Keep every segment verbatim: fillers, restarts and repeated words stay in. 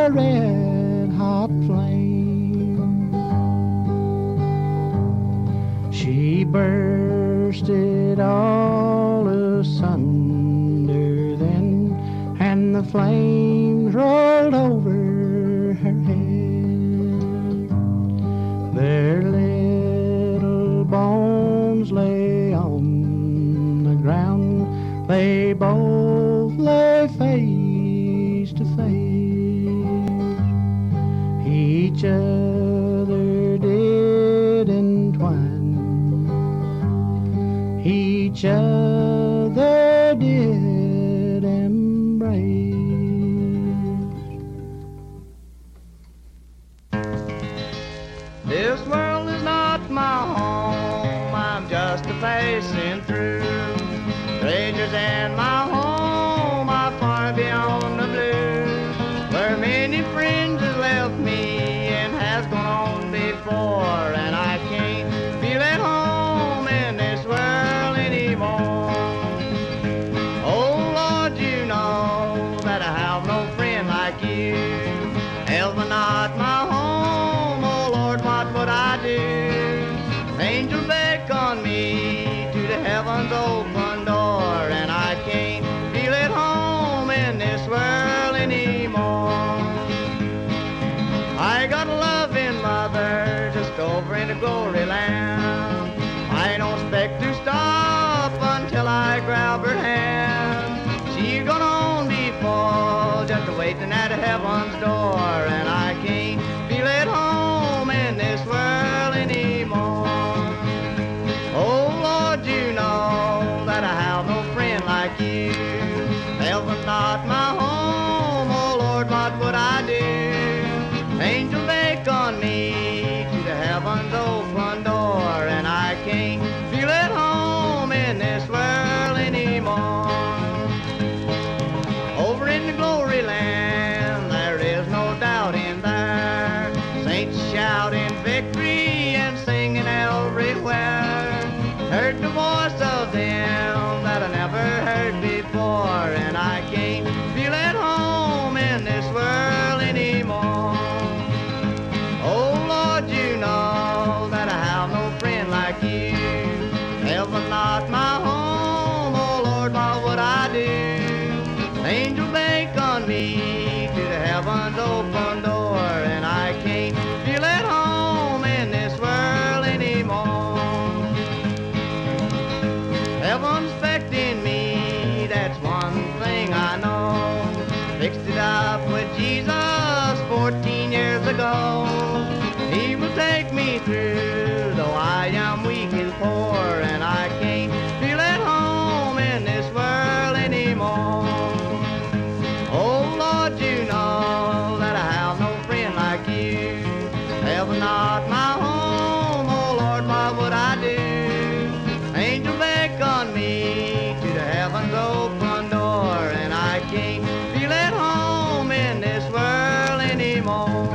a red-hot flame. She bursted all asunder then, and the flames rolled over her head. Their little bones lay on the ground. They both lay face to face. Each other did entwine, each other did embrace. This world is not my home, I'm just a passing through. Strangers and my home are far beyond the blue, where many friends have left me and has gone on before, and I can't feel at home in this world anymore. Oh Lord, you know that I have no friend like you. Heaven not my home, oh Lord, what would I do? Angels beckon me to the heavens open door, and I can't feel at home in this world anymore. I got a loving mother just over in the glory land. I don't expect to stop until I grab her hand. She's gone on before, just waiting at heaven's door, and I can't feel at home in this world anymore. Oh Lord, you know that I have no friend like you. Heaven not my home, oh Lord, what would I do? Angels beckon me to the heavens open door, and I can't feel at home in this world anymore. Over in the glory land, there is no doubt in there. Saints shouting victory and singing everywhere. Heard the voice of them that I never heard before, and I can't feel at home in this world anymore. Oh Lord, you know that I have no friend like you. Heaven not my home, oh Lord, what would I do? Angels beckon me to the heavens open door, and I can't feel at home in this world anymore. Heaven's expecting me, that's one thing I know. Fixed it up with Jesus fourteen years ago. He will take me through, though I am weak and poor, and I can't feel at home in this world anymore. Oh Lord, you know that I have no friend like you. Heaven not my home, oh Lord, what would I do? Angel beckon me to the heavens open door, and I can't feel at home in this world anymore.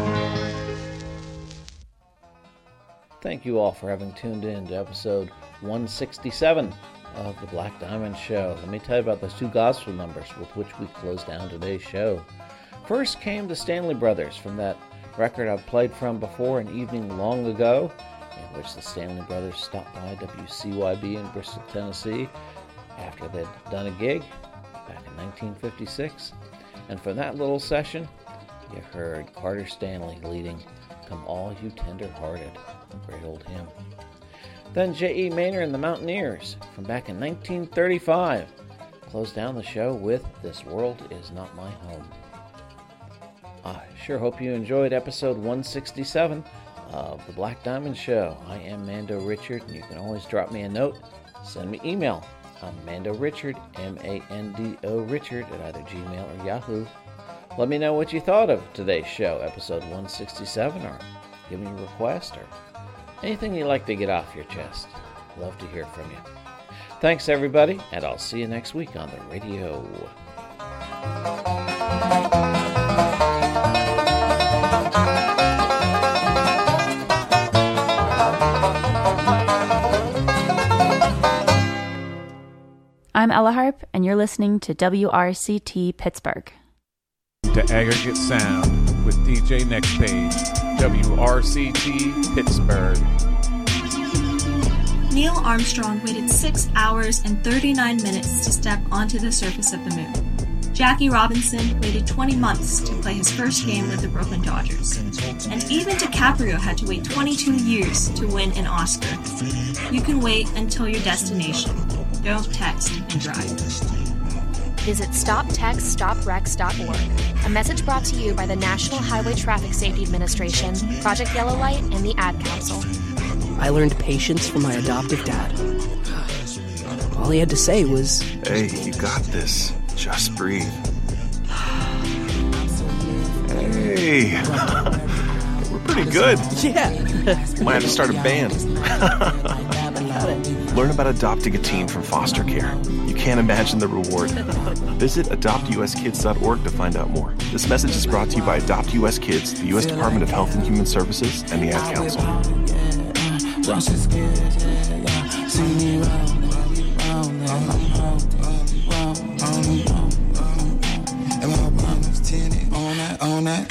Thank you all for having tuned in to episode one sixty-seven of the Black Diamond Show. Let me tell you about those two gospel numbers with which we close down today's show. First came the Stanley Brothers from that record I've played from before, An Evening Long Ago, in which the Stanley Brothers stopped by W C Y B in Bristol, Tennessee, after they'd done a gig back in nineteen fifty-six. And from that little session, you heard Carter Stanley leading Come All You Tender-Hearted, a great old hymn. Then J E. Maynard and the Mountaineers from back in nineteen thirty-five closed down the show with This World Is Not My Home. I sure hope you enjoyed episode one sixty-seven of the Black Diamond Show. I am Mando Richard, and you can always drop me a note. Send me email. I'm Mando Richard, M A N D O Richard, at either Gmail or Yahoo. Let me know what you thought of today's show, episode one sixty-seven, or give me a request, or anything you'd like to get off your chest. Love to hear from you. Thanks, everybody, and I'll see you next week on the radio. I'm Ella Harp, and you're listening to W R C T Pittsburgh. To Aggregate Sound with D J Next Page, W R C T, Pittsburgh. Neil Armstrong waited six hours and thirty-nine minutes to step onto the surface of the moon. Jackie Robinson waited twenty months to play his first game with the Brooklyn Dodgers. And even DiCaprio had to wait twenty-two years to win an Oscar. You can wait until your destination. Don't text and drive. Visit stop text stop wrecks dot org. A message brought to you by the National Highway Traffic Safety Administration, Project Yellow Light, and the Ad Council. I learned patience from my adoptive dad. All he had to say was, "Hey, you got this. Just breathe." Hey, we're pretty good. Yeah. Might have to start a band. Learn about adopting a teen from foster care. You can't imagine the reward. Visit adopt u s kids dot org to find out more. This message is brought to you by Adopt U S Kids, the U S Department of Health and Human Services, and the Ad Council. On that.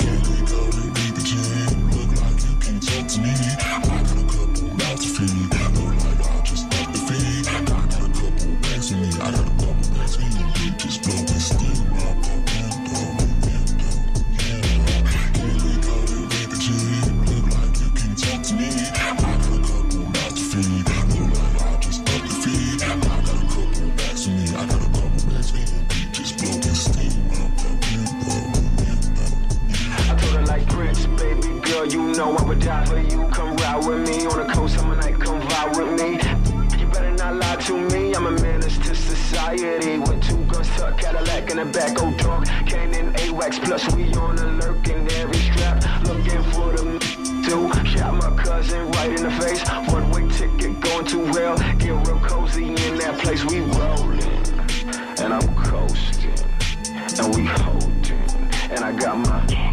You know I would die for you. Come ride with me on the coast summer night. Come vibe with me. You better not lie to me. I'm a menace to society with two guns tucked, Cadillac in the back. Oh dog, Cannon, A-Wax. Plus we on alert in every strap, looking for the two. Shot my cousin right in the face. One way ticket going to hell. Get real cozy in that place. We rolling and I'm coasting and we holding. And I got my.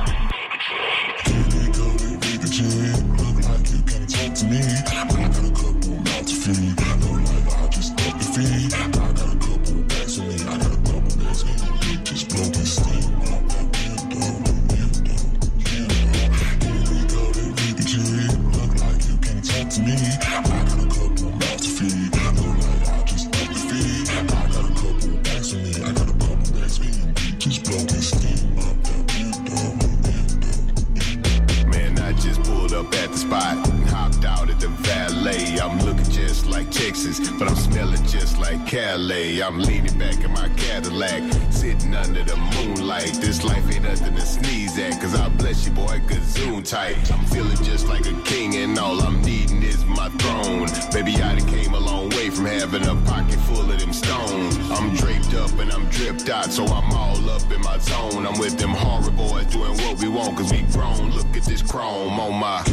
To me, I got a couple mouths to feed. No life, I just up the feed. I got a couple bags on me. I got a couple bags on me. Just blowing steam out that window, window. Here we go, they read the G. Look like you can't talk to me. I got a couple mouths to feed. No life, I just up the feed. I got a couple bags on me. I got a couple bags on me. Just blowing steam out that window, window. Man, I just pulled up at the spot. Out at the valet, I'm looking just like Texas, but I'm smelling just like Cali. I'm leaning back in my Cadillac, sitting under the moonlight. This life ain't nothing to sneeze at, cause I bless you, boy, gazoon tight. I'm feeling just like a king, and all I'm needing is my throne. Baby, I done came a long way from having a pocket full of them stones. I'm draped up and I'm dripped out, so I'm all up in my zone. I'm with them horror boys doing what we want, cause we grown. Look at this chrome on my.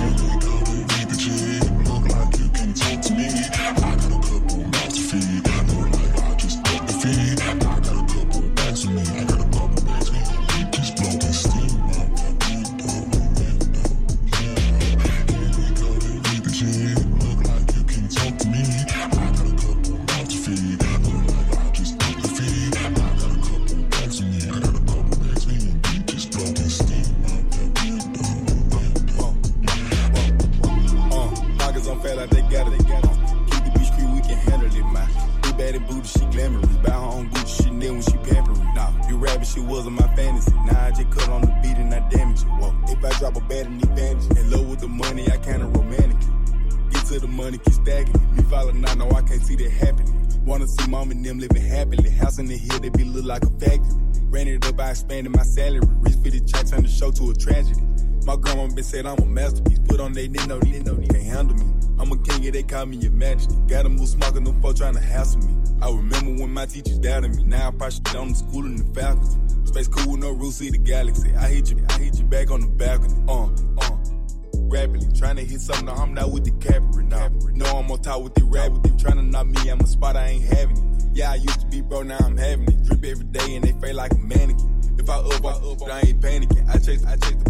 Look like you can talk to me. I got a couple mouths to feed. No life, I just up the feed. I got a couple bags on me. I got a couple bags on me. Just blowing steam out that window, window. Here we go, they read the G. Look like you can talk to me. I got a couple mouths to feed. No life, I just up the feed. I got a couple bags on me. I got a couple bags on me. Just blowing steam out that window, window. Pockets on fat like they got it, they got it. Keep the beach crew, we can handle it, man. Big bad and booty, she glamorous. Buy her own Gucci, she knew when she pampering. Nah, you rabbit, she wasn't my fantasy. Now I just cut on the beat and I damage it. Whoa, if I drop a bad in the advantage. In love with the money, I kinda romantic. Get to the money, keep stacking it. Me falling out, no, I can't see that happening. Wanna see mom and them living happily. House in the hill, they be look like a factory. Ran it up by expanding my salary. Rich for the chat, turn the show to a tragedy. My grandma been said I'm a masterpiece. Put on they Nintendo, Nintendo, can't handle me. I'm a king and they call me your majesty. Gotta move smoking them folks trying to hassle me. I remember when my teachers doubted me. Now I probably shit on the school and the faculty. Space cool with no rules, see the galaxy. I hit you, I hit you back on the balcony. Uh, uh. Rapidly, trying to hit something, no, I'm not with the capper now. No, I'm on top with the rap, with them trying to knock me. I'm a spot, I ain't having it. Yeah, I used to be bro, now I'm having it. Drip every day and they feel like a mannequin. If I up, I up, I ain't panicking. I chase, I chase the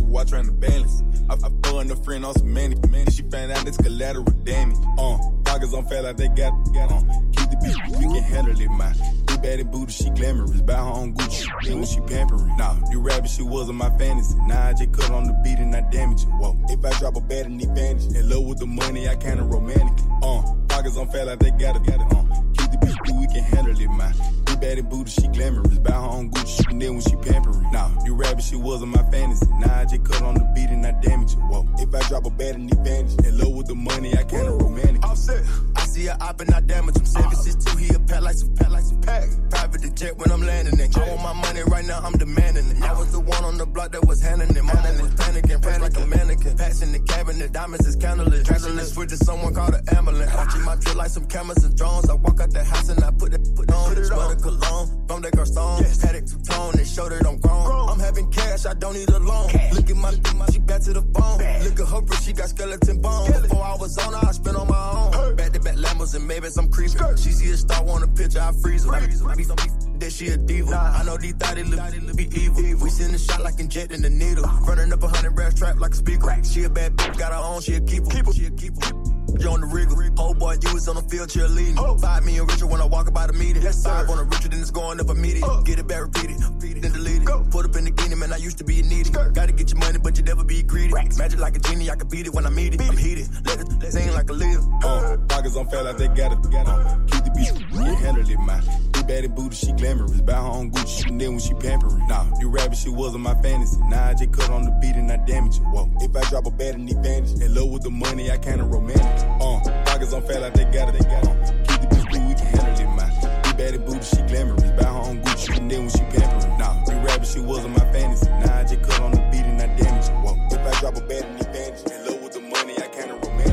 while trying to balance. I, I fun a friend on some money. She found out it's collateral damage. Uh, pockets on fat like they got, got uh, keep the bitch, we can handle it, man. Big bad and booty, she glamorous. Buy her own Gucci, then when she pampering. Nah, you rabbit shit wasn't my fantasy. Nah, I just cut on the beat and I damage it. Whoa, if I drop a bad in the advantage, in love with the money, I kinda romantic. Uh, pockets on fat like they got it, got it. Uh, keep the bitch, we can handle it, man. Big bad and booty, she glamorous. Buy her own Gucci, and then when she pampering. Nah, you rabbit shit wasn't my fantasy. Nah, I just cut on the beat and I damage it. Whoa, if I drop a bad in the advantage, in love with the money, I kinda romantic. Offset, I see a op and I damage him. seven six two, he a pat like some pat like some pack. Private the jet when I'm landing it. I want my money right now, I'm demanding it. I was the one on the block that was handling it. My name was panicking, pressed like a mannequin. Passing the cabinet, diamonds is candlelit. Candlelit switch to someone called an ambulance. Watching my drill like some cameras and drones. I walk out the house and I put it put on. Put it on. Cologne, from that garçon. Yes. Had it two-tone, they showed that I'm grown. grown. I'm having cash, I don't need a loan. Cash. Look at my, my, she back to the phone. Bad. Look at her, but she got skeleton bones. Skeleton. Before I was on her, I spent on my own. Her. Back to back Lambos and Maybachs, I'm creeping. Skirt. She see a star, want a picture, I freeze her. Freeze. I be some that she a diva. Nah. I know these thought it look, look be evil. evil. We send a shot like injecting the needle. Uh. Running up a hundred brass trap like a speaker. Rack. She a bad bitch, got her own, she a keeper. keeper. She a keeper. You on the wriggle. Oh boy, you was on the field cheerleading. Oh. Five million richer when I walk about the meeting. Yes, Five on a richer than it's going up immediate. Oh. Get it back, repeat it, repeat it, then delete it. Go. Put up in the guinea, man, I used to be needy. Skirt. Gotta get your money, but you never be greedy. Racks. Magic like a genie, I can beat it when I meet it. Beat I'm heated, let it, let it sing like a leader. Uh, pockets on fat like they got it, got it. Uh, keep the beat, we can handle it, man. Big bad and booty, she glamorous. Buy her own Gucci, and then when she pampering. Nah, you rabbit shit wasn't my fantasy. Nah, I just cut on the beat and I damage it. Whoa, if I drop a bad in the advantage, in love with the money, I kinda romantic. Uh, pockets on fat like they got it, they got it. Keep the bitch, we can handle it, man. Big bad and booty, she glamorous. Buy her own Gucci, and then when she pampering. Nah, you rabbit shit wasn't my fantasy. Nah, I just cut on the beat and I damage it. Whoa, if I drop a bad in the advantage, in love with the money, I kinda romantic.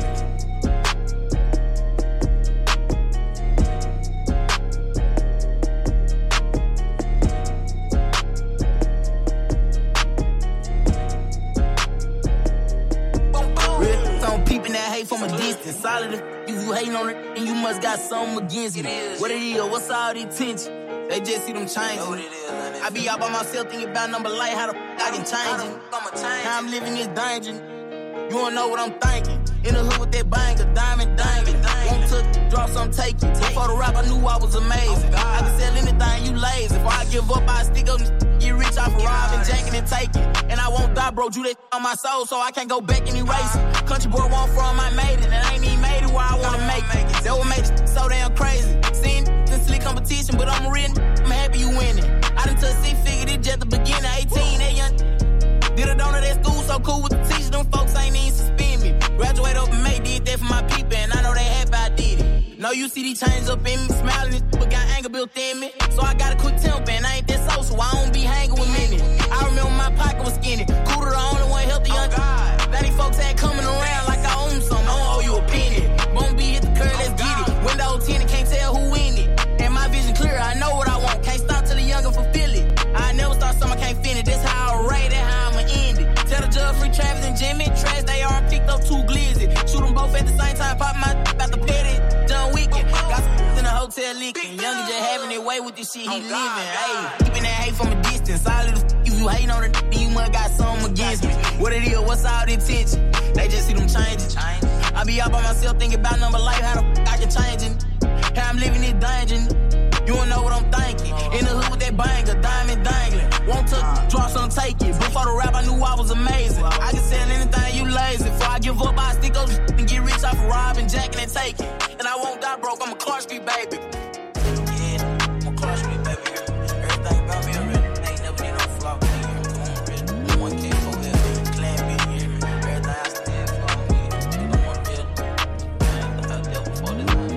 Peeping that hate from a distance, solid. If you hating on it, and you must got something against me. What it is? What's all the attention? They just see them changing. I be out by myself thinking about number light, how the f I can change it. How I'm living this danger. You don't know what I'm thinking. In the hood with that banger, diamond dangling. Want to drop some, take it. Before the rap, I knew I was amazing. I can sell anything, you lazy. If I give up, I stick up and get rich off of robbing, jacking, and taking. And I won't die, bro. Drew that on my soul, so I can't go back and erase it. Country boy won't from, I made it. And I ain't even made it where I wanna make it. That what made it so damn crazy. Seen this slick competition, but I'm a real I'm happy you winning. I done took six figures, it's just the beginning. eighteen, that young did a donut at school, so cool with the teacher. Them folks ain't even suspend me. Graduate up in May, did that for my people, and I know they happy I did it. No, you see these chains up in me, smiling, but got anger built in me. So I got a quick temper, and I ain't that social, I don't be hanging with many. I remember my pocket was skinny. Cooler, the only one healthy young. Oh, now these folks ain't coming around like I own something. I don't owe you a penny. Won't be hit the curb, let's get it. Window ten, can't tell who in it. And my vision clear, I know what I want. Can't stop till the youngin' fulfill it. I never start something I can't finish. That's how I rate it, how I'ma end it. Tell the judge free Travis and Jimmy. Trash, they are picked up two glizzy. Shoot them both at the same time. Pop my about the petty. Done weekend. Got some in the hotel leaking. Youngin' just having it way with this shit he living. Hey, keeping that hate from a distance. Solid as if you hating on it, then you must got something against me. What it is, what's all the attention? They just see them changing. I be out by myself thinking about number life, how the f I can change it. How I'm living this dungeon. You don't know what I'm thinking. In the hood with that banger, diamond dangling. Want to drop some, take it. Before the rap, I knew I was amazing. I can sell anything, you lazy. Before I give up, I stick up and get rich off of robbing, jacking, and taking. And I won't die broke, I'm a Clark Street baby. Yeah, I'm a Clark Street baby. Everything about me already. Ain't never need no flaw. Come on, real. One K for this. Clan B. Everything I stand for me. You don't want real. I dealt before this time.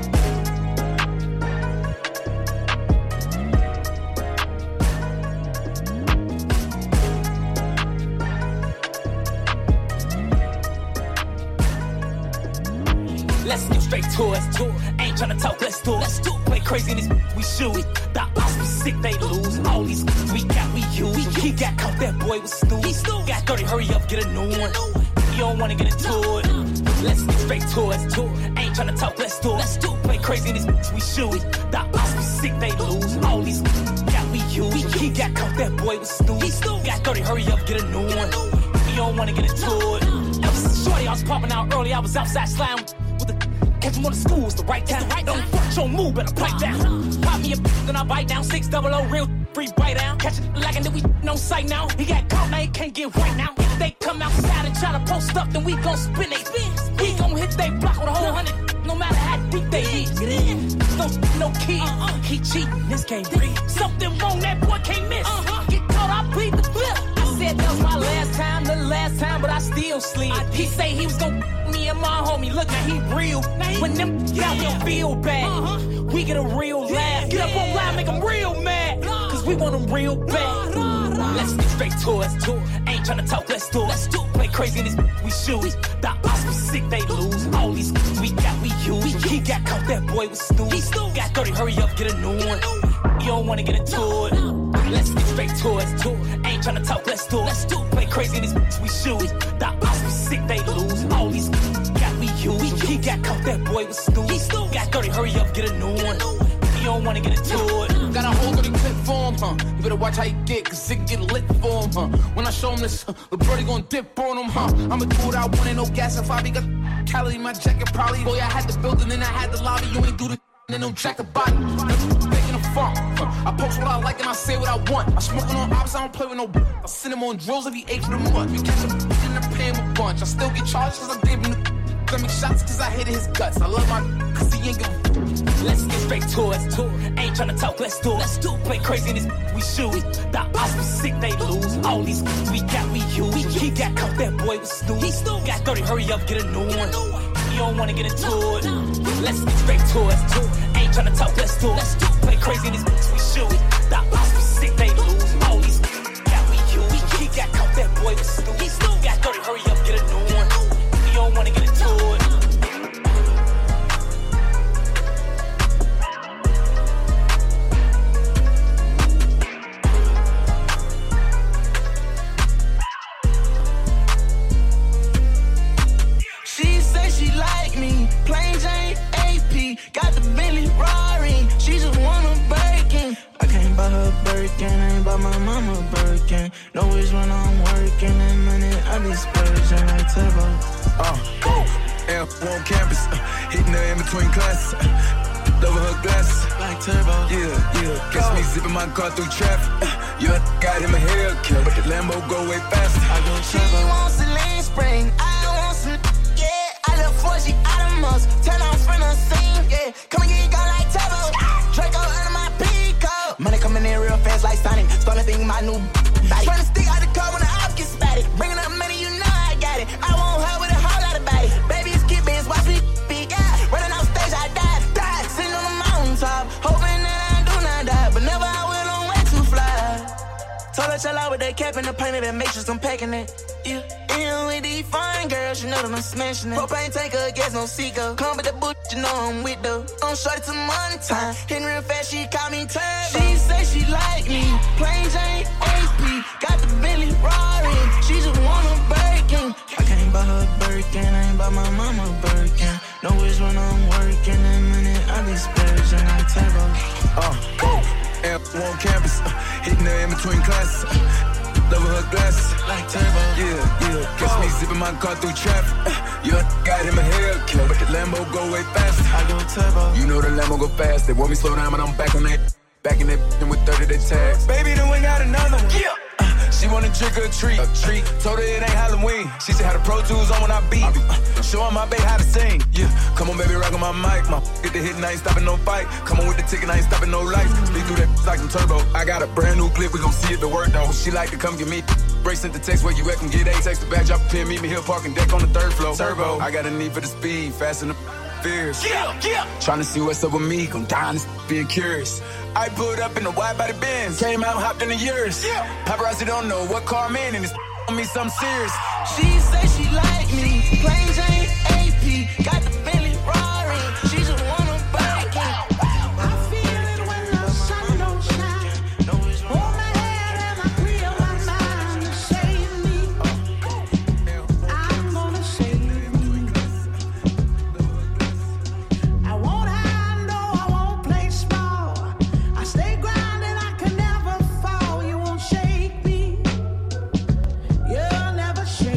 Let's get straight to it. Ain't tryna talk, let's do it. Let's do it. Play crazy in this we shoot. The odds we sick, they lose. All these we got, we use. He got caught, that boy was snooze. Got thirty, hurry up, get a new one. You don't wanna get into it. Let's get straight to it. Ain't tryna talk, let's do it. Let's do it. Play crazy in this we shoot. The odds we sick, they lose. All these got, we use. He got caught, that boy was snooze. Got thirty, hurry up, get a new one. You don't wanna get into it. Ever since shorty, I was popping out early. I was outside sliding with the catch him on the school. It's the right time. Right don't fuck your move, better pipe down. Pop me a then I bite down. Six double O real free bite down. Catch it like and then we no sight now. He got caught, now he can't get right now. If they come outside and try to post up, then we gon' spin they spin. We gon' hit they block with a whole hundred. No matter how deep they is. No, no kid. Uh-uh. He cheating, this can't breathe. Something wrong, that boy can't miss. Uh-huh. Get caught, I plead the fifth. I said that was my last time, the last time, but I still slid. He say he was gon' me and my homie. Look, now he real. When them got me feel bad. Uh-huh. We get a real laugh. Get up on line, make them real mad. Cause we want them real bad. Let's get straight to it. Ain't tryna talk, let's do it. Let's do it. Play crazy in this we shoot. The odds was sick, they lose. All these we got, we use. He got caught, that boy was snooze. Got thirty, hurry up, get a new one. You don't wanna get into it. Let's get straight to it. Ain't tryna talk, let's do it. Let's do it. Play crazy in this we shoot. The odds was sick, they lose. All these got, we use. He got caught, that boy was snooze. Got thirty, hurry up, get a new one. You don't wanna get into it. Got a whole thirty clip for him, huh? You better watch how you get, cause it can get lit for him, huh? When I show him this, huh, the birdie gon' dip on him, huh? I'ma do what I want, ain't no gas if I be got calorie in my jacket, probably. Boy, I had the building, then I had the lobby. You ain't do the then don't check the body. Making a funk, huh? I post what I like and I say what I want. I smoking on ops, I don't play with no b- I send him on drills every eight for the month. We catch him in the pan with bunch. I still get charged cause I gave him the let me shots cause I hated his guts. I love my cause he ain't give a let's get straight to it. Ain't tryna talk, let's do it. Let's do it. Play crazy in this we shoot. The odds was sick, they lose. All these we got, we use. He got caught, that boy was snooze. Got thirty, hurry up, get a new one. You don't wanna get into it. Let's get straight to it. Ain't tryna talk, let's do it. Let's do it. Play crazy in this we shoot. The odds was sick, they lose. All these got, we use. He got caught, that boy was snooze. Got thirty, hurry up, get a new one. You don't wanna get into it. She say she like me, plain Jane A P, got the Bentley Rari, she just want a Birkin. I can't buy her Birkin, I ain't buy my mama Birkin. No wish when I'm working, and money I be spurging like Turbo. Uh, oh, L on campus, uh, hitting her in between classes, uh, over her glasses, like Turbo. Yeah, yeah, catch me zipping my car through traffic, uh, you got him a Hellcat, but the Lambo go way faster. I go She wants Celine Spring, I want some, yeah, I look for she out of most, turn on friend on scene, yeah, come and get it gone like Turbo, Draco under my Pico, money coming in real fast like Sonic, starting to think my new body, trying to stick out the car when the op get spatted, bringing up money, you know I got it, I want her with a whole lot of body, baby it's kid bands, watch me big, yeah, running off stage I die, die, sitting on the mountaintop, hoping that I do not die, but never I will on way too fly. Told her chill out with that cap and the paint of that matrix, I'm packing it. Yeah, in with these fine girls, you know that I'm smashing it. Propane tanker, gas no seeker. Come with the boot, you know I'm with though. I'm shorty to money time. Hitting real fast, she call me Turbo. She say she like me, plain Jane A P, got the Bentley Rari, she just want a Birkin. I can't buy her Birkin, I ain't buy my mama Birkin. No wish when I'm working, and money I be spurging like Turbo. Uh, oh, L on campus, uh, hitting her in between classes, uh, over her glasses, like Turbo. Yeah, yeah, catch me zipping my car through traffic, uh, you got him a Hellcat, but the Lambo go way faster. I go Turbo. You know the Lambo go fast, they want me slow down, but I'm back on that, back in that with thirty day tags. Baby, then we got another one. Yeah. She wanna trick or treat, a treat. Told her it ain't Halloween. She said how the Pro Tools on when I beat. Uh, Showing my babe how to sing. Yeah, come on baby, rock on my mic. My get the hit and I ain't stopping no fight. Come on with the ticket, I ain't stopping no lights. Speed through that like some turbo. I got a brand new clip, we gon' see it the work though. She like to come get me. Break sent the text where you at, come get a text the back, drop a pin, meet me here, parking deck on the third floor. Turbo, I got a need for the speed, fast and the fierce. Yeah, yeah. Tryna see what's up with me, gon' die this being curious. I pulled up in the wide body Benz, came out, hopped in the years. Yeah. Paparazzi don't know what car I'm in, and it's on me something serious. She say she like me, plain Jane A P, got the Bentley Rari, she just want a Birkin. I feel it when the sun don't shine. Hold my head and I clear my mind to save me. I'm gonna save me. I won't hide, no, I won't play small. I stay grounded, I can never fall. You won't shake me. You'll never shake me.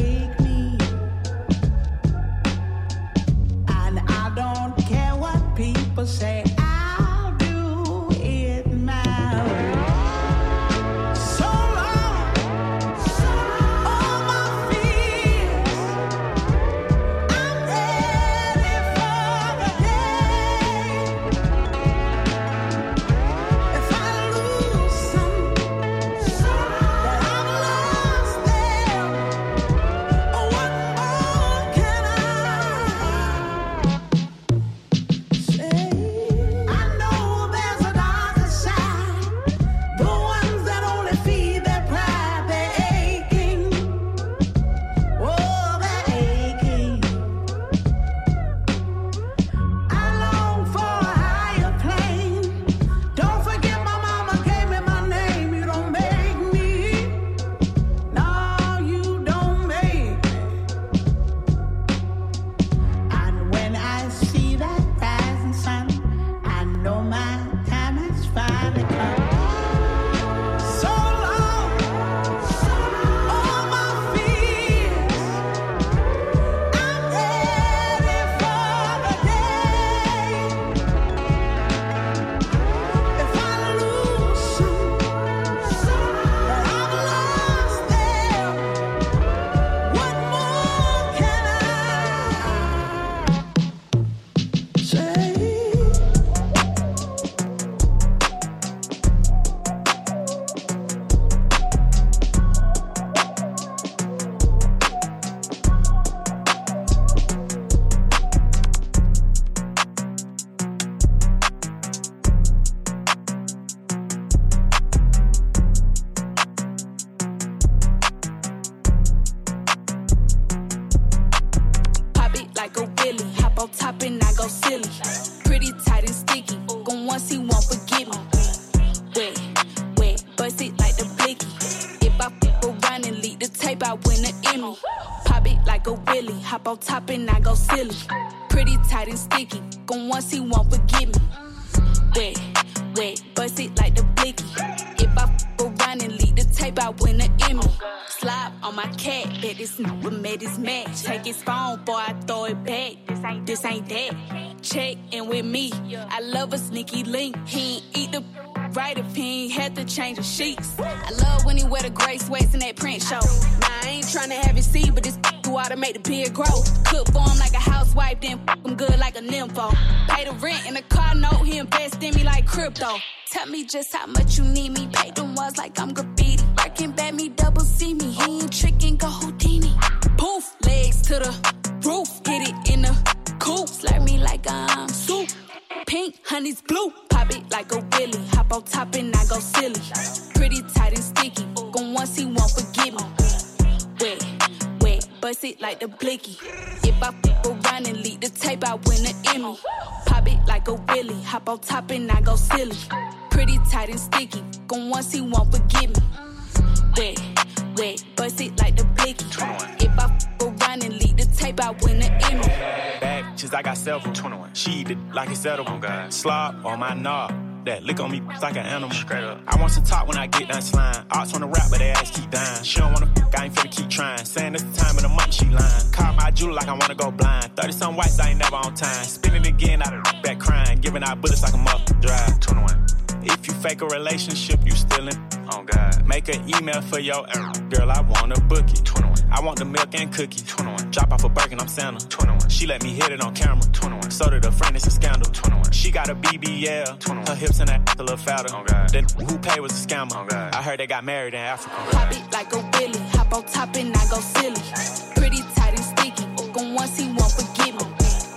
top and I go silly. Pretty tight and sticky. Gon' once he won't forgive me. Wet, wet, bust it like the blicky. If I f around and leak the tape, I win an Emmy. Pop it like a willy. Hop on top and I go silly. Pretty tight and sticky. Gon' once he won't forgive me. Wet, wet, bust it like the blicky. If I f around and leak the tape, I win an Emmy. Slide on my cat, bet this number met his match. Take his phone, boy, I throw it back. This ain't, this ain't that. Check in with me. I love a sneaky link. He ain't eat the right if he ain't had to change the sheets. I love when he wear the gray sweats in that print show. Nah, I ain't tryna have it see, but this who ought to make the beard grow. Cook for him like a housewife, then f him good like a nympho. Pay the rent in a car note, he invest in me like crypto. Tell me just how much you need me. Pay them walls like I'm graffiti. Working bad me, double see me. He ain't tricking, go Houdini. Poof, legs to the roof. Hit it in the coop. Slurp me like I'm soup. Pink, honey's blue. Pop it like a willy. Hop on top and I go silly. Pretty tight and sticky. Gon' once he won't forgive me. Wet, wet, bust it like the blicky. If I f around and leak the tape, I win an Emmy. Pop it like a willy. Hop on top and I go silly. Pretty tight and sticky. Gon' once he won't forgive me. Wet, wet, bust it like the blicky. If I f around and leak the tape, I win an Emmy. Bad bitches, I got several. twenty-one. She eat it like it's edible. Oh, slop on my knob. That lick on me like an animal. Straight up. I want some top when I get done slime. Ops wanna rap, but they ass keep dying. She don't wanna f, I ain't finna keep trying. Saying it's the time of the month, she lying. Caught my jewel like I wanna go blind. thirty-some whites, I ain't never on time. Spinning again, out of back crying. Giving out bullets like a mother drive. twenty-one. If you fake a relationship, you stealing. Oh God. Make an email for your error. Girl, I want a bookie. twenty-one. I want the milk and cookies. twenty-one. Drop off a Birkin, I'm Santa. twenty-one. She let me hit it on camera. twenty-one. So did a friend, it's a scandal. twenty-one. She got a B B L. twenty-one. Her hips and that a little fatter. Oh God. Then who paid was a scammer. Oh God. I heard they got married in Africa. Pop it like a willy. Hop on top and I go silly. Pretty tight and sticky. Gon' once he won't forgive me.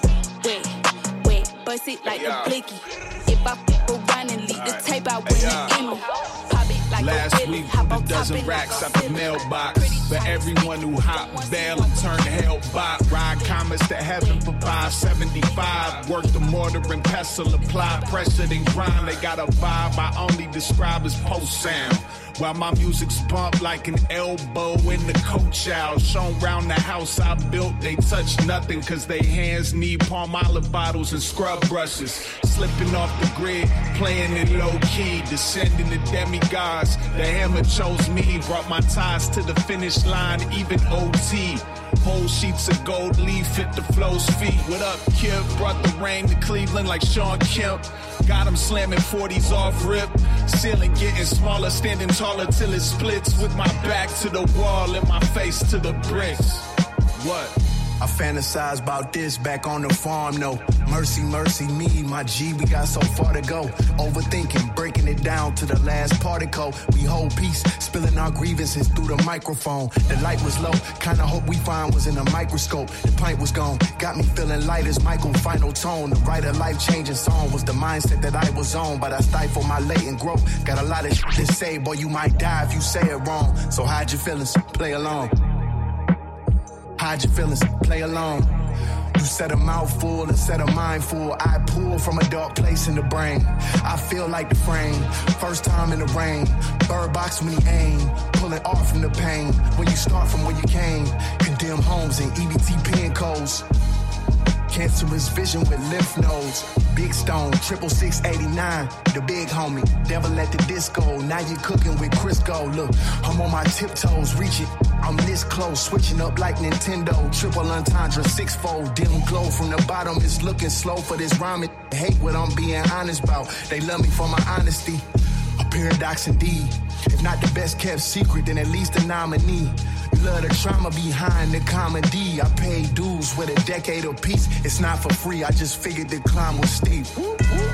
Wet, wet, bust it like yeah. a blicky. If I f around and leak the tape, I win yeah. an Emmy. Pop it like Last a willy. week, Hop a on top dozen and racks I out go the silly. mailbox. For everyone who hopped bail and turned hell bot. Ride comets to heaven for five seventy-five. Work the mortar and pestle, apply pressure then grind. They got a vibe I only describe as post sound. While my music's bumped like an elbow in the coach out. Shown round the house I built, they touch nothing. Cause they hands need palm olive bottles and scrub brushes. Slipping off the grid, playing it low key. Descending to demigods, the hammer chose me. Brought my ties to the finish line, even O T. Whole sheets of gold leaf hit the flow's feet. What up, Kip? Brought the rain to Cleveland like Sean Kemp. Got him slamming forties off rip. Ceiling getting smaller, standing taller till it splits. With my back to the wall and my face to the bricks. What? I fantasize about this back on the farm, no. Mercy, mercy me, my G, we got so far to go. Overthinking, breaking it down to the last particle. We hold peace, spilling our grievances through the microphone. The light was low, kinda hope we find was in a microscope. The pint was gone, got me feeling light as Michael, final tone. To write a life-changing song was the mindset that I was on. But I stifle my latent growth, got a lot of shit to say. Boy, you might die if you say it wrong. So hide your feelings, play along. Hide your feelings, play along. You said a mouthful and said a mindful. I pull from a dark place in the brain. I feel like the frame, first time in the rain. Bird box when he aim, pulling off from the pain. When you start from where you came, condemned homes and E B T pin codes. Cancerous vision with lymph nodes. Big Stone, triple six eighty-nine, the big homie. Devil at the disco, now you cooking with Crisco. Look, I'm on my tiptoes, reach it. I'm this close, switching up like Nintendo. Triple entendre, six-fold, dim glow from the bottom. It's looking slow for this rhyming. Hate what I'm being honest about. They love me for my honesty. A paradox indeed. If not the best kept secret, then at least a nominee. You love the trauma behind the comedy. I paid dues with a decade of peace. It's not for free, I just figured the climb was steep. Woo, woo.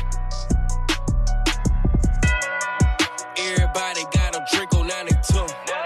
Everybody got a drink on ninety-two.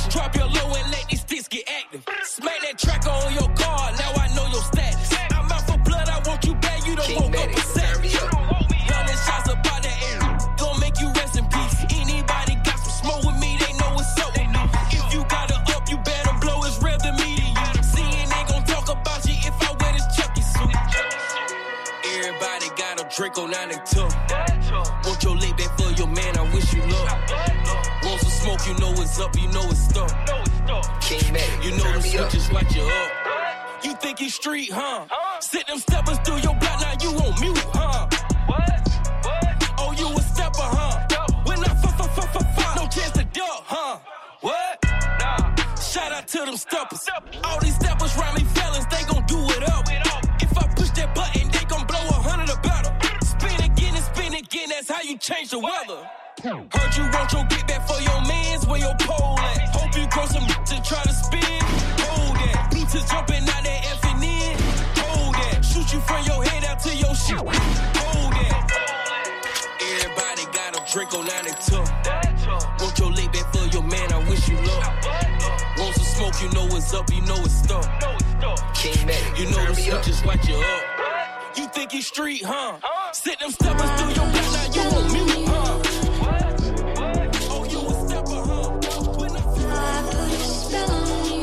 Drop your low and let these sticks get active. Smack that tracker on your car, now I know your status. I'm out for blood, I want you back, you don't woke up a savage. Running shots about that air, gon' make you rest in peace. Anybody got some smoke with me, they know what's up. If you got a up, you better blow his rev to me to you. C N A gon' talk about you if I wear this Chucky suit. Everybody got a Draco nine and two. Want your late back for your man, I wish you luck. Want some smoke, you know it's up, you know it's stuck. King Mac, you know the switches light you up. You think you street, huh? Sit them steppers through your block, now you on mute, huh? Oh, you a stepper, huh? When I f f f f f no chance to duck, huh? What? Shout out to them steppers. All these steppers round me fellas, they gon' do it up. If I push that button, they gon' blow a hundred or better. Spin again and spin again, that's how you change the weather. Heard you want your get back for your mans, where your pole at? Hope you grow some and try to spin. Hold that. Bluetooth jumping out that effing in. Hold that. Shoot you from your head out to your shit. Hold that. Everybody got a Draco ninety-two. Want your late back for your man, I wish you luck. Want some smoke, you know it's up, you know it's stuck. King Mac, you know the switches light you up. You think you street, huh? Sit them steppers through your block, now you on mute, huh? Oh, you a stepper, huh? When I put a spell on you.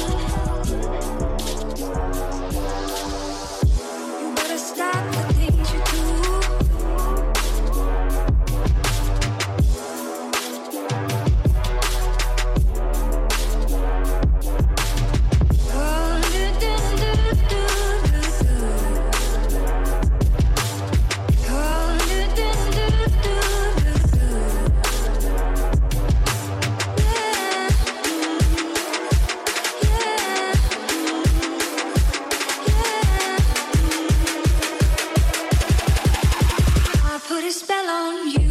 You better stop the things you do. Put a spell on you.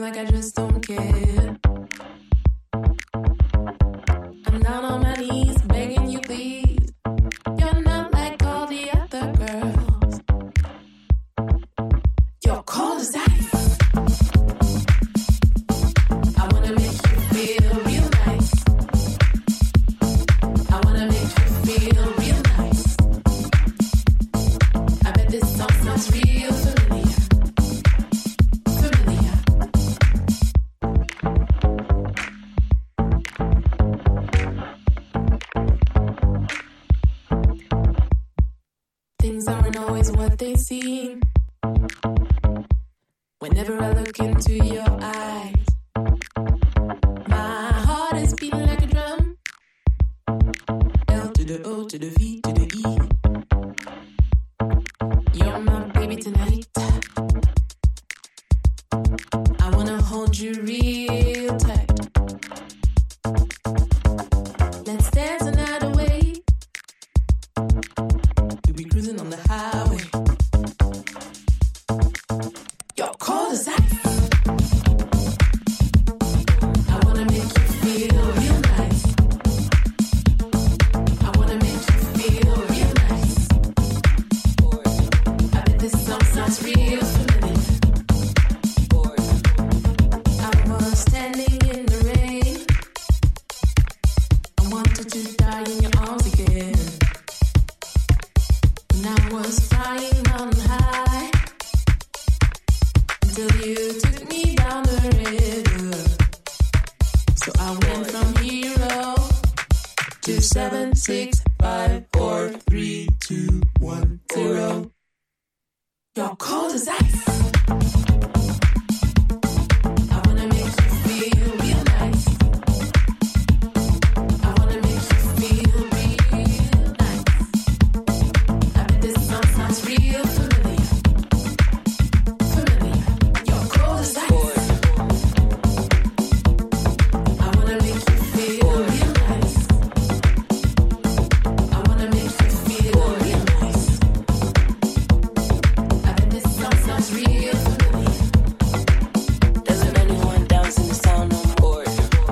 like I just don't care. I'm down on my knees, begging you please. You're not like all the other girls. You're cold as ice. I wanna make you feel real nice. I wanna make you feel real nice. I bet this song sounds real familiar. Familiar. Things aren't always what they seem. Whenever I look into your eyes, my heart is beating like a drum. L to the O to the V to the E. You're my baby tonight. I wanna hold you real tight. Let's dance the night away. We'll be cruising on the highway. You're cold as ice. I wanna make you feel real nice. I wanna make you feel real nice. I bet this song sounds real familiar. I was standing in the rain. I wanted to die in your arms again. And I was flying on high until you took me down the river. So I went from hero to seven, six, five, four, three, two, one, zero. You're cold as ice. I wanna make you feel real nice. I wanna make you feel real nice. I bet this song sounds real familiar. Familiar. You're cold as ice. I wanna make you feel real nice. I wanna make you feel real nice. I bet this song sounds real familiar. Doesn't anyone dance in the sound no more?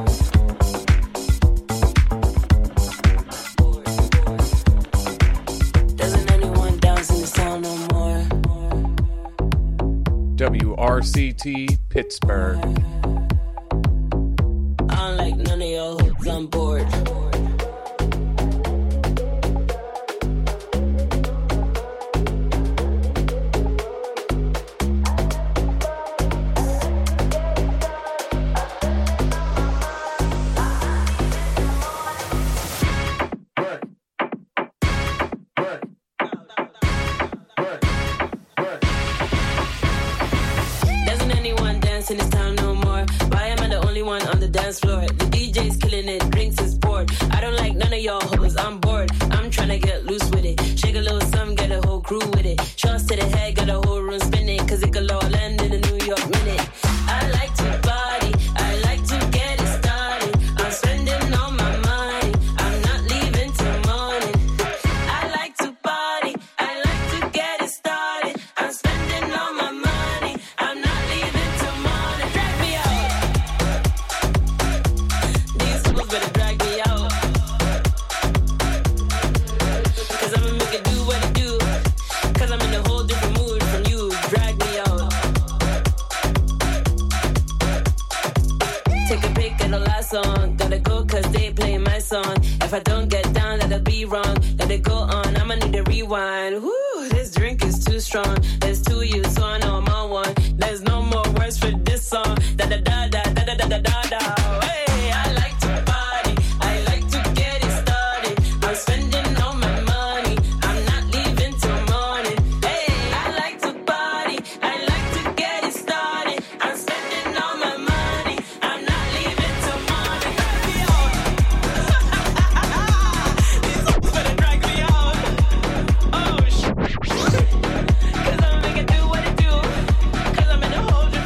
Doesn't anyone dance in the sound no more? W R C T Pittsburgh. I don't like none of your hooks, I'm bored. Doesn't anyone dance in this town no more? Why am I the only one on the dance floor? The D J's killing it, drinks is poured. I don't like none of y'all hoes, I'm bored. I'm tryna get loose with it. Shake a little something, get a whole crew with it. Shots to the head, got a whole room spinning. Cause it could all land in a New York minute. I like to party, I like to get it started. I'm spending all my money, I'm not leaving till morning. I like to party, I like to get it started. I'm spending all my money, I'm not leaving till morning. Drag me out. These fools better drag me out. Cause I'ma make it do what it do. Cause I'm in a whole different mood from you. Drag me out. Take a pic of the last song. Gotta go cause they play my song. If I don't get down, that'll be wrong. Let it go on, I'ma need a rewind. Woo, this drink is too strong. There's two of you, so I know I'm on one. There's no more words for this song. Da da da da da da da da da da. Hey, I like to party. I like to get it started. I'm spending all my money. I'm not leaving till morning. Hey, I like to party. I like to get it started. I'm spending all my money. I'm not leaving till morning. Drag me out. These hoes better drag me out. Oh shit. Cause I'ma make it do what it do. Cause I'm in a whole different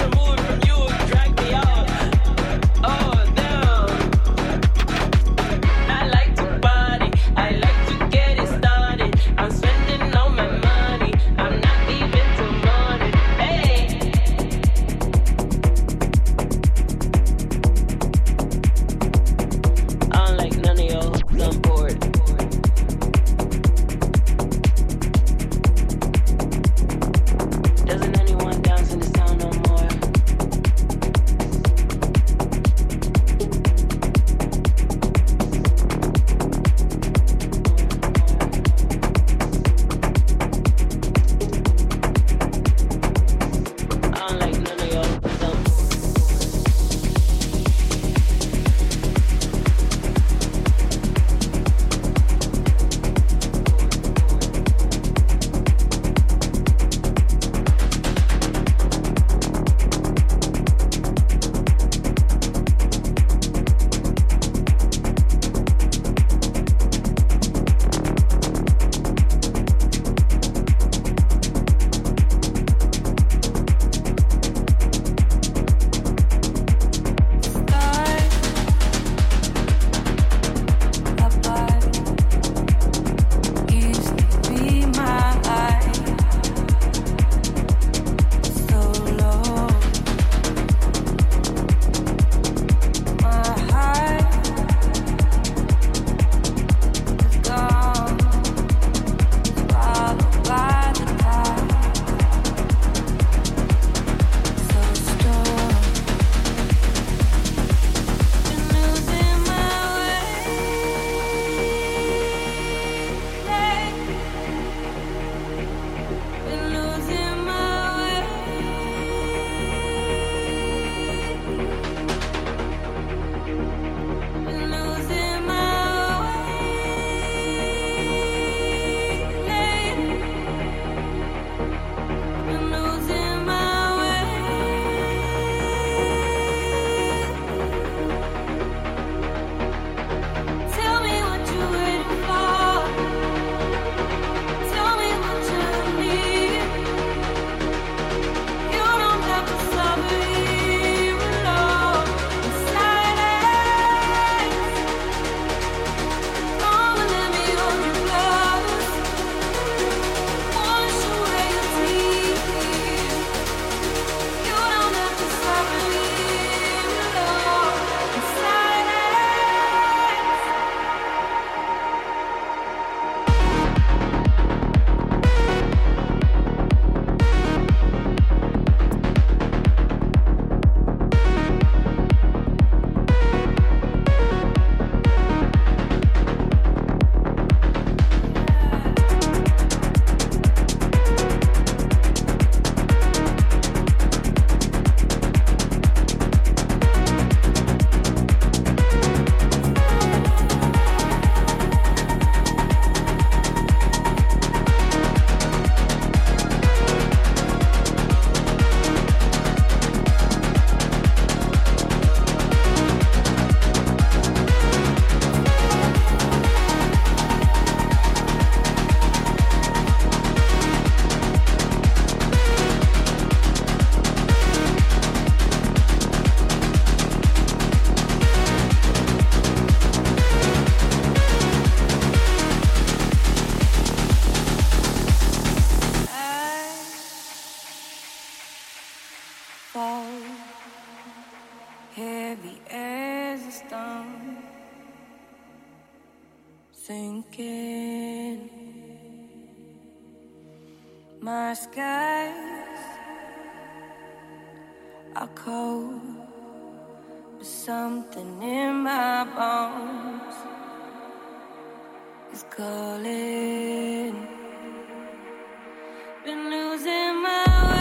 heavy as a stone, sinking. My skies are cold, but something in my bones is calling. Been losing my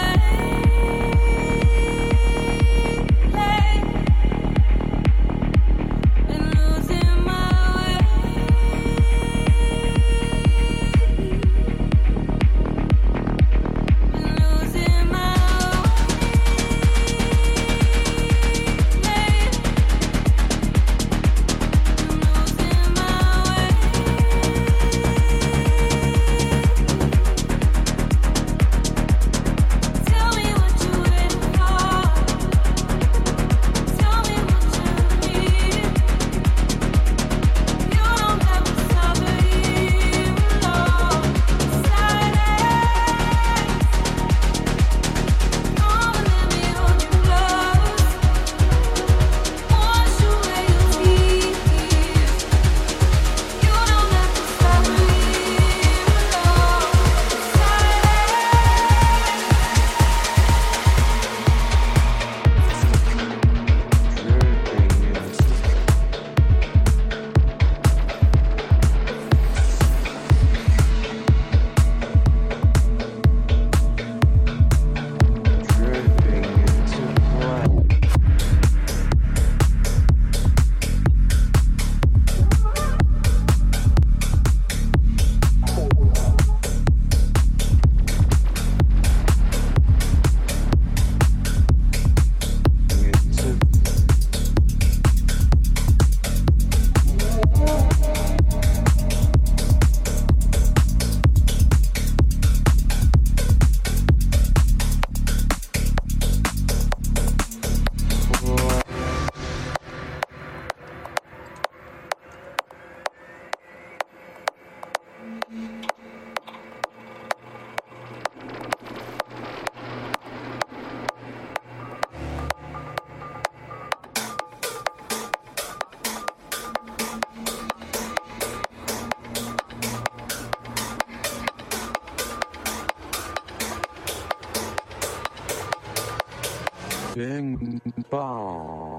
Bing bong.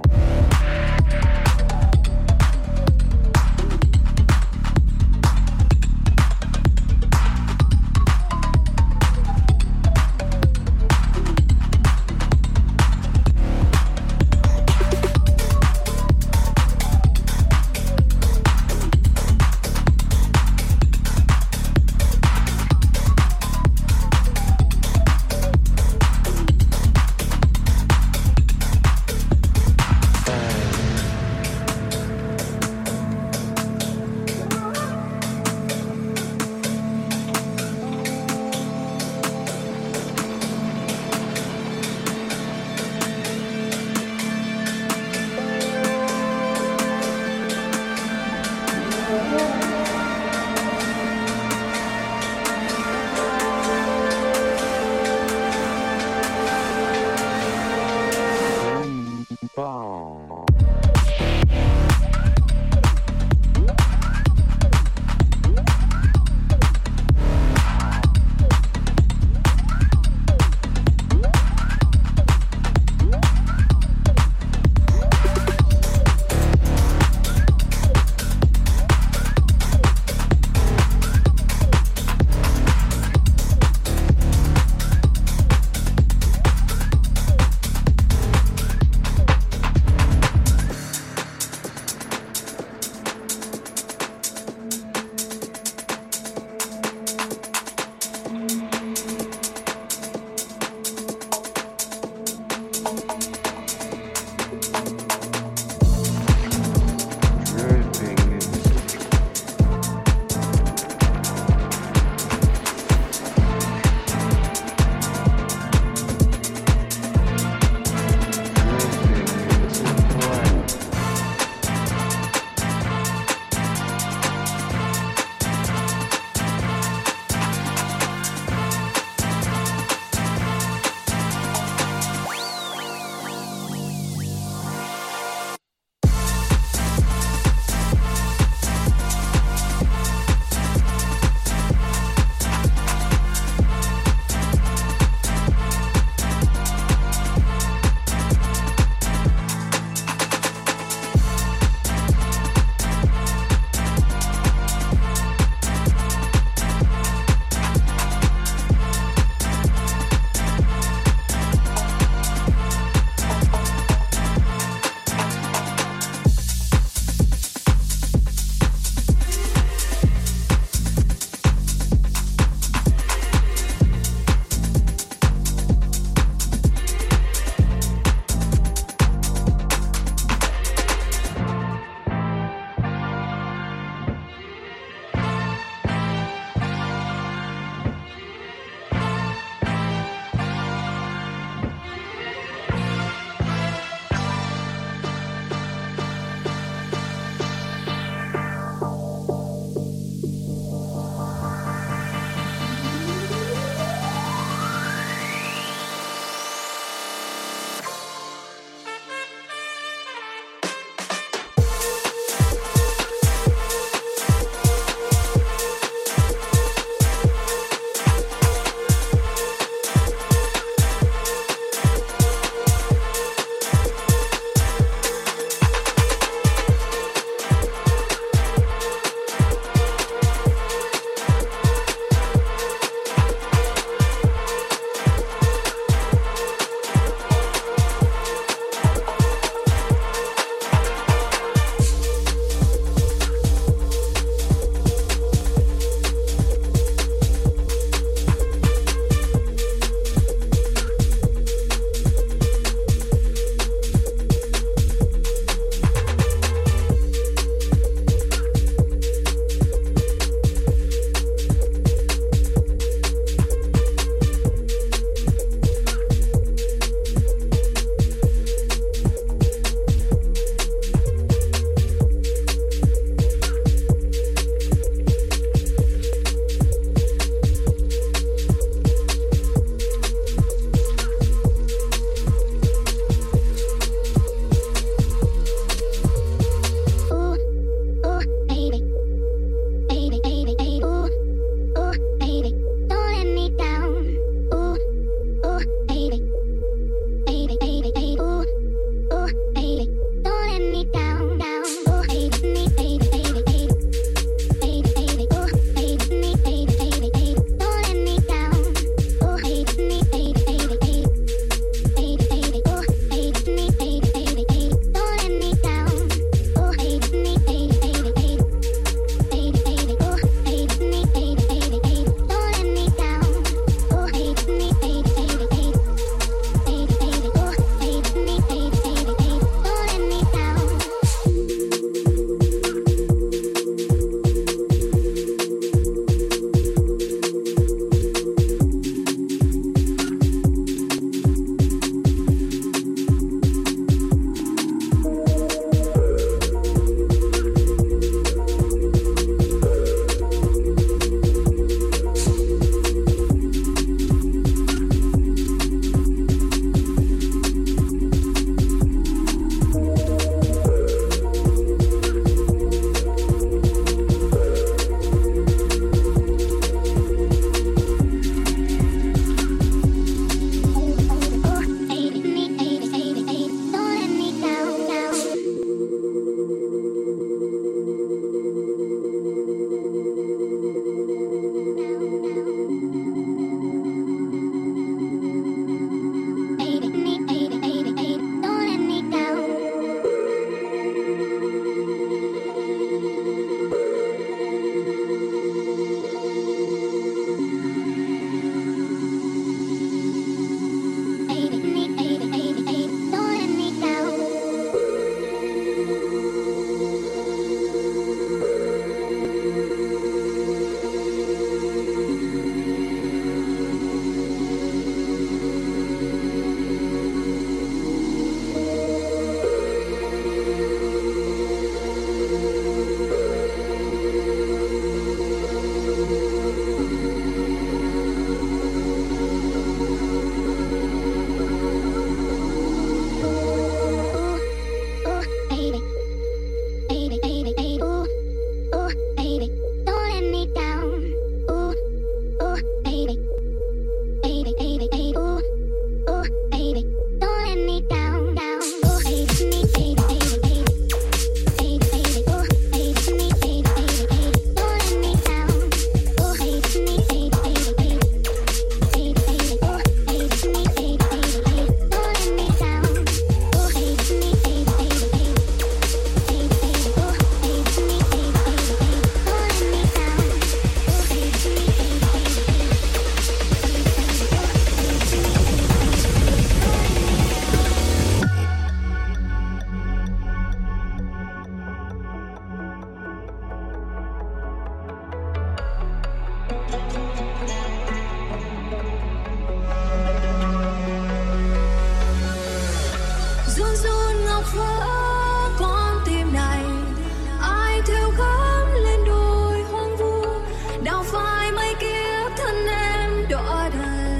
sao vỡ con tim này, ai theo gắm lên đôi hoang vu, đào phai mấy kiếp thân em đọa đầy.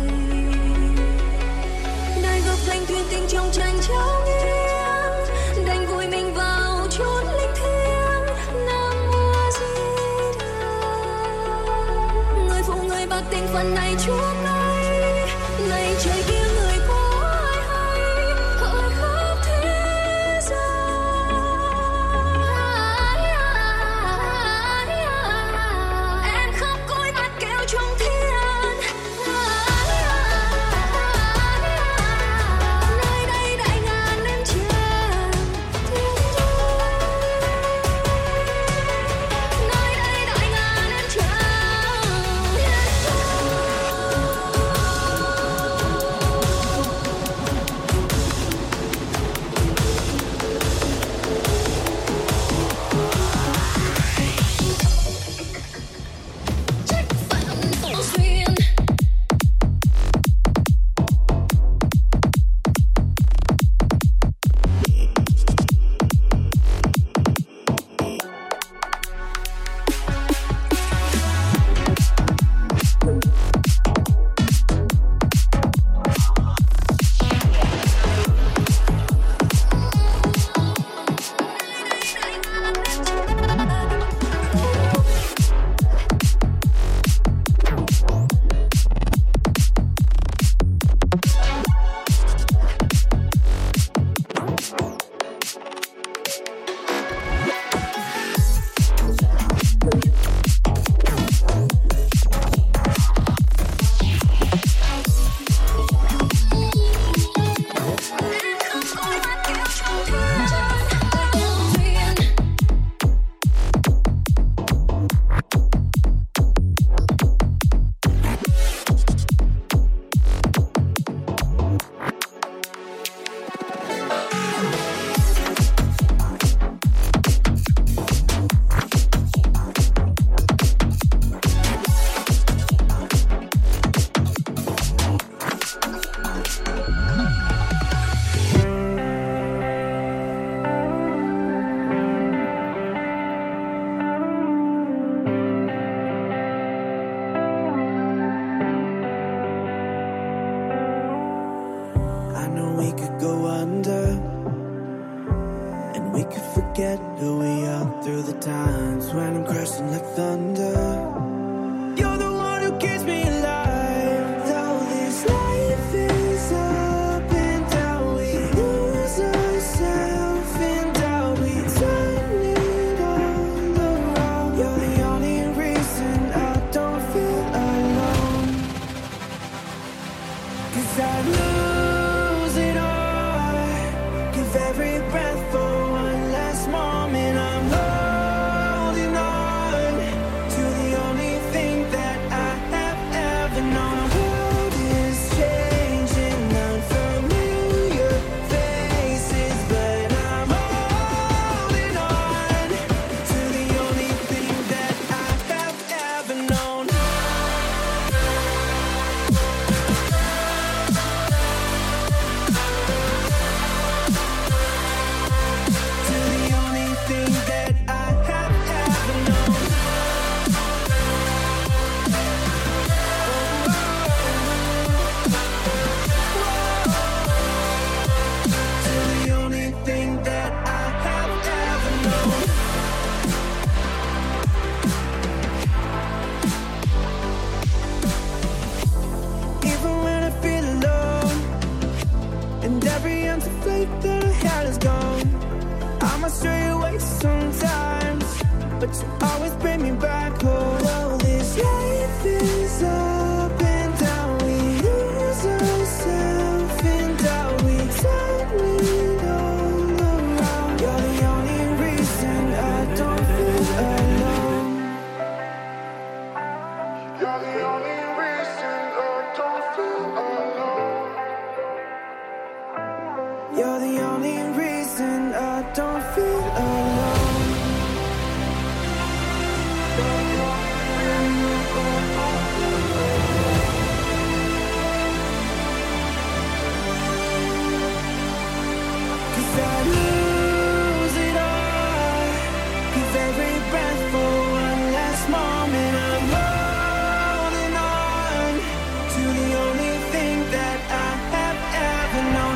Đời gặp thành thuyền tình trong tranh trao nghiêng, đành vùi mình vào chốn linh thiêng. Nam mô Di Đà. Người phụ người bạc tình phần này chuốc lấy, này trời kia người có ai hay, hỡi khắp thế gian. Em khóc côi mắt kêu trong thiên. Nơi đây đại ngàn em tràn thiên thu. Nơi đây đại ngàn em tràn thiên thu. I know we could go under, and we could forget who we are through the times when I'm crashing like thunder. You're the one who keeps me alive. Though this life is up and down, we lose ourselves in doubt. We turn it all around. You're the only reason I don't feel alone. 'Cause I lose it all. Give every breath for one last moment. I'm holding on to the only thing that I have ever known. The world is changing, unfamiliar faces, but I'm holding on to the only thing that I have ever known. To the only thing that I have ever known. To the only thing that I have ever known. Even when I feel alone, and every empty flake that I had is gone, I might stray away sometimes, but you always bring me back home. Oh, this life is up and down. We lose ourselves in doubt. We turn it all around. You're the only reason I don't feel alone. You're the only reason I don't feel alone. You're the only reason I don't feel alone. As I lose it all, give every breath for one last moment. I'm holding on to the only thing that I have ever known.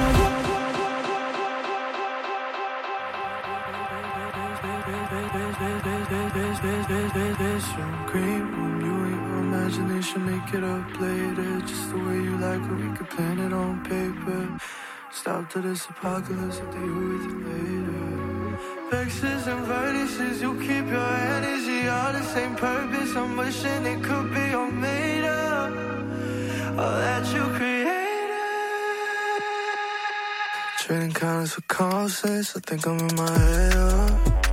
Green room, you and your imagination, make it up later, just the way you like it. We could plan it on paper. Stop to this apocalypse, I'll deal with you later. Vexes and vertices, you keep your energy, all the same purpose. I'm wishing it could be all made up, all that you created. Trading counters for constants, I think I'm in my head up.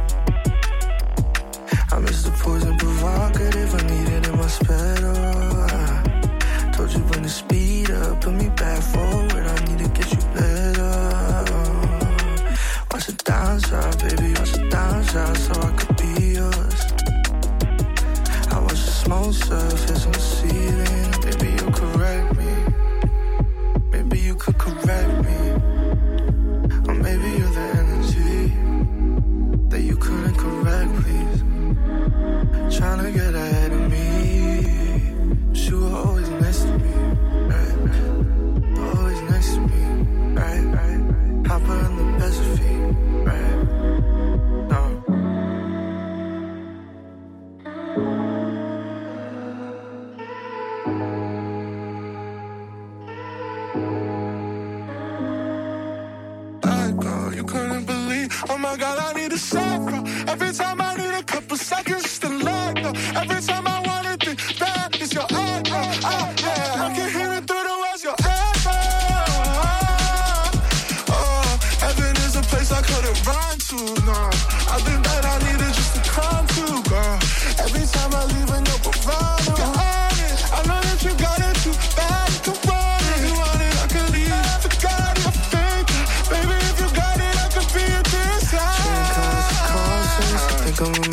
I miss the poison provocative, I need it in my sped up. I told you when to speed up, put me back forward, I need to get you lit up. Watch the downside, baby, watch the downside, so I could be yours. I watch the smoke surface on the ceiling, maybe you correct me. Maybe you could correct me. Or maybe you're the energy that you couldn't correct, please. Tryna get ahead of me, but you were always next to me, right? Always next to me, right? Right? Hopper in the best feet, right? No. I know you couldn't believe. Oh my God, I need a suffer. Every time I need a couple seconds to let go. Every time I wanna think that is your echo. Oh, yeah, I can hear it through the walls, your echo. Oh, heaven is a place I couldn't run to, no. I think that I needed just to come to, girl. Every time I leave a note, but run you're on it. I know that you got it too bad, you can run it. You want it, I can leave. Forgot your fake. Baby, if you got it, I could be a desire. Trading counters for constants, I think I'm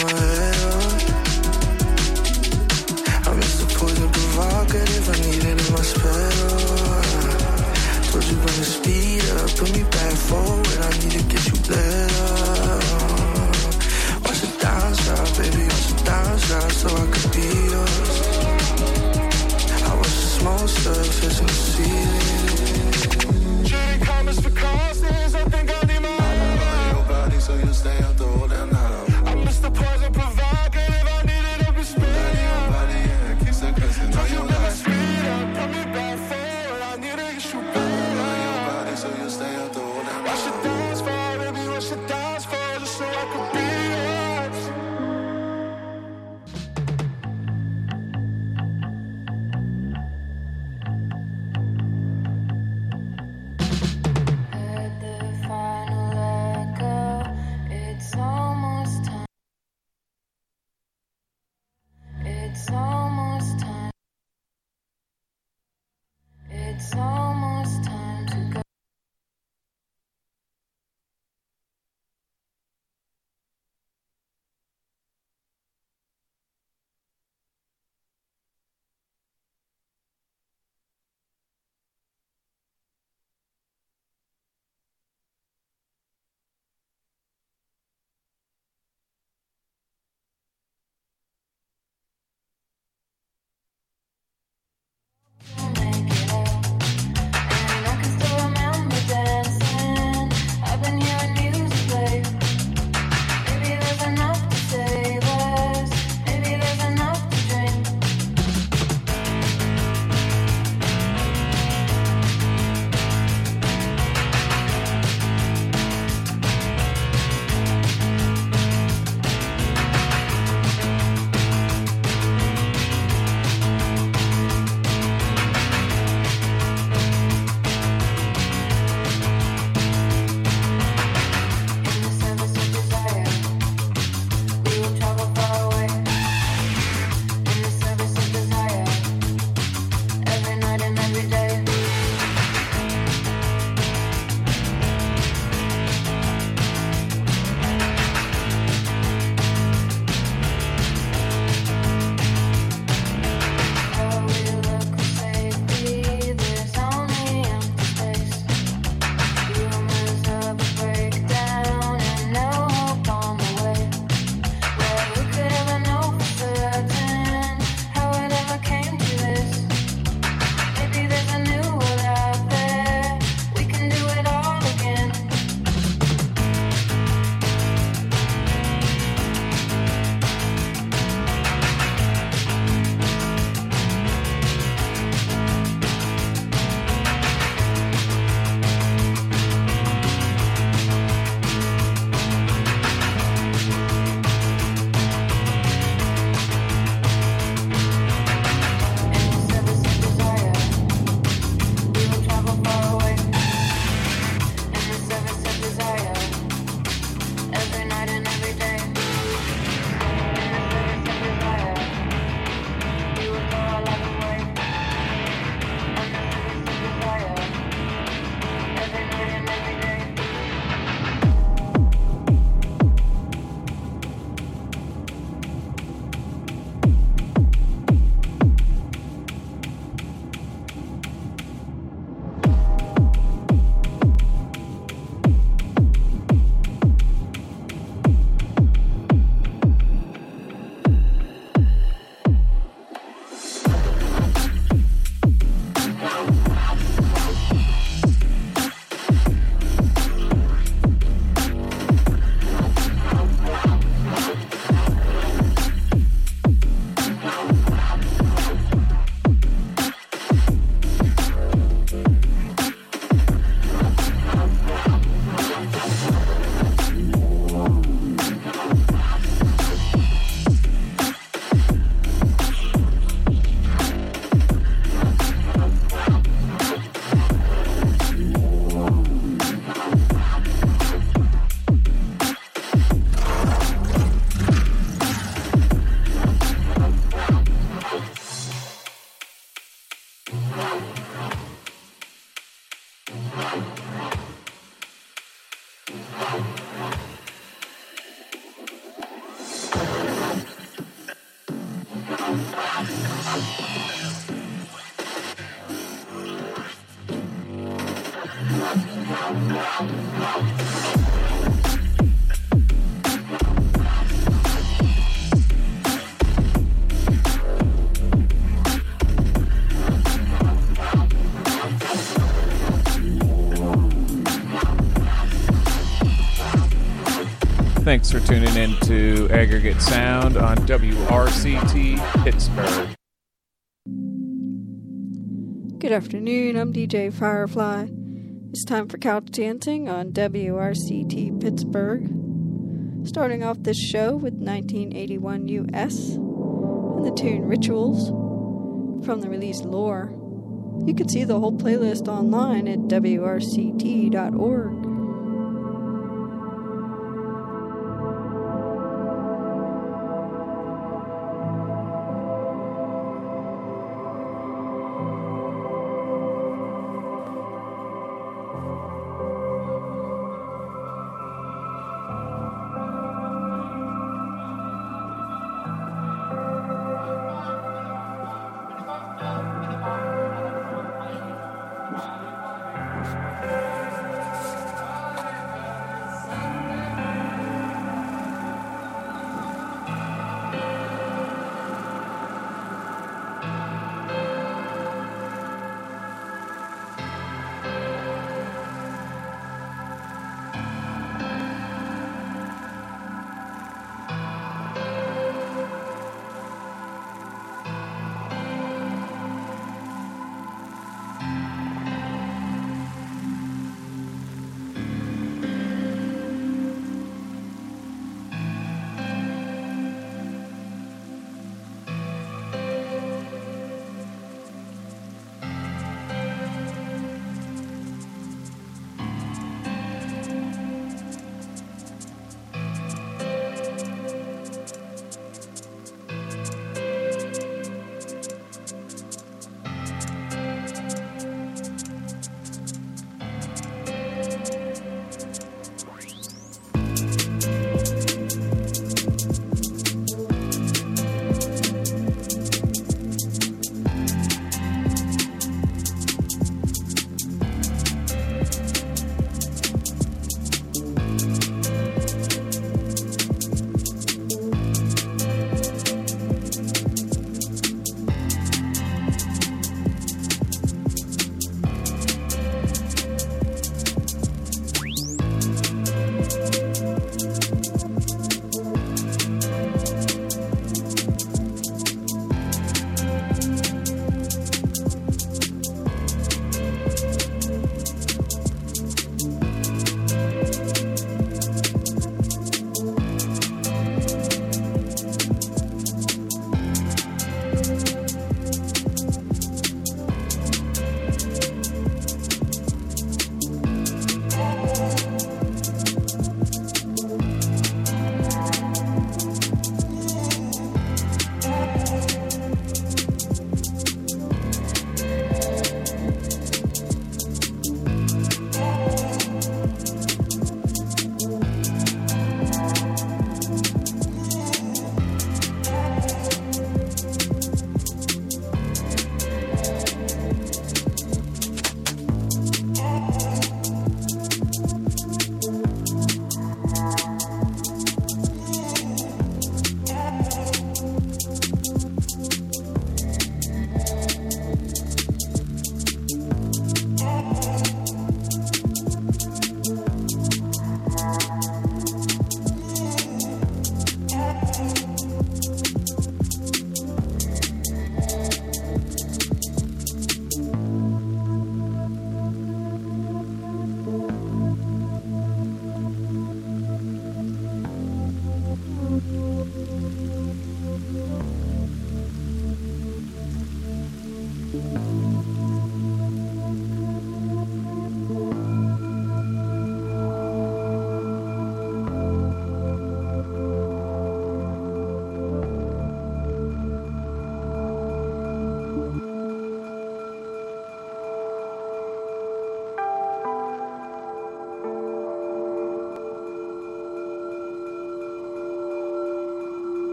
Thanks for tuning in to Aggregate Sound on W R C T Pittsburgh. Good afternoon, I'm D J Firefly. It's time for couch dancing on W R C T Pittsburgh. Starting off this show with nineteen eighty-one U S and the tune Rituals from the release Lore. You can see the whole playlist online at W R C T dot org.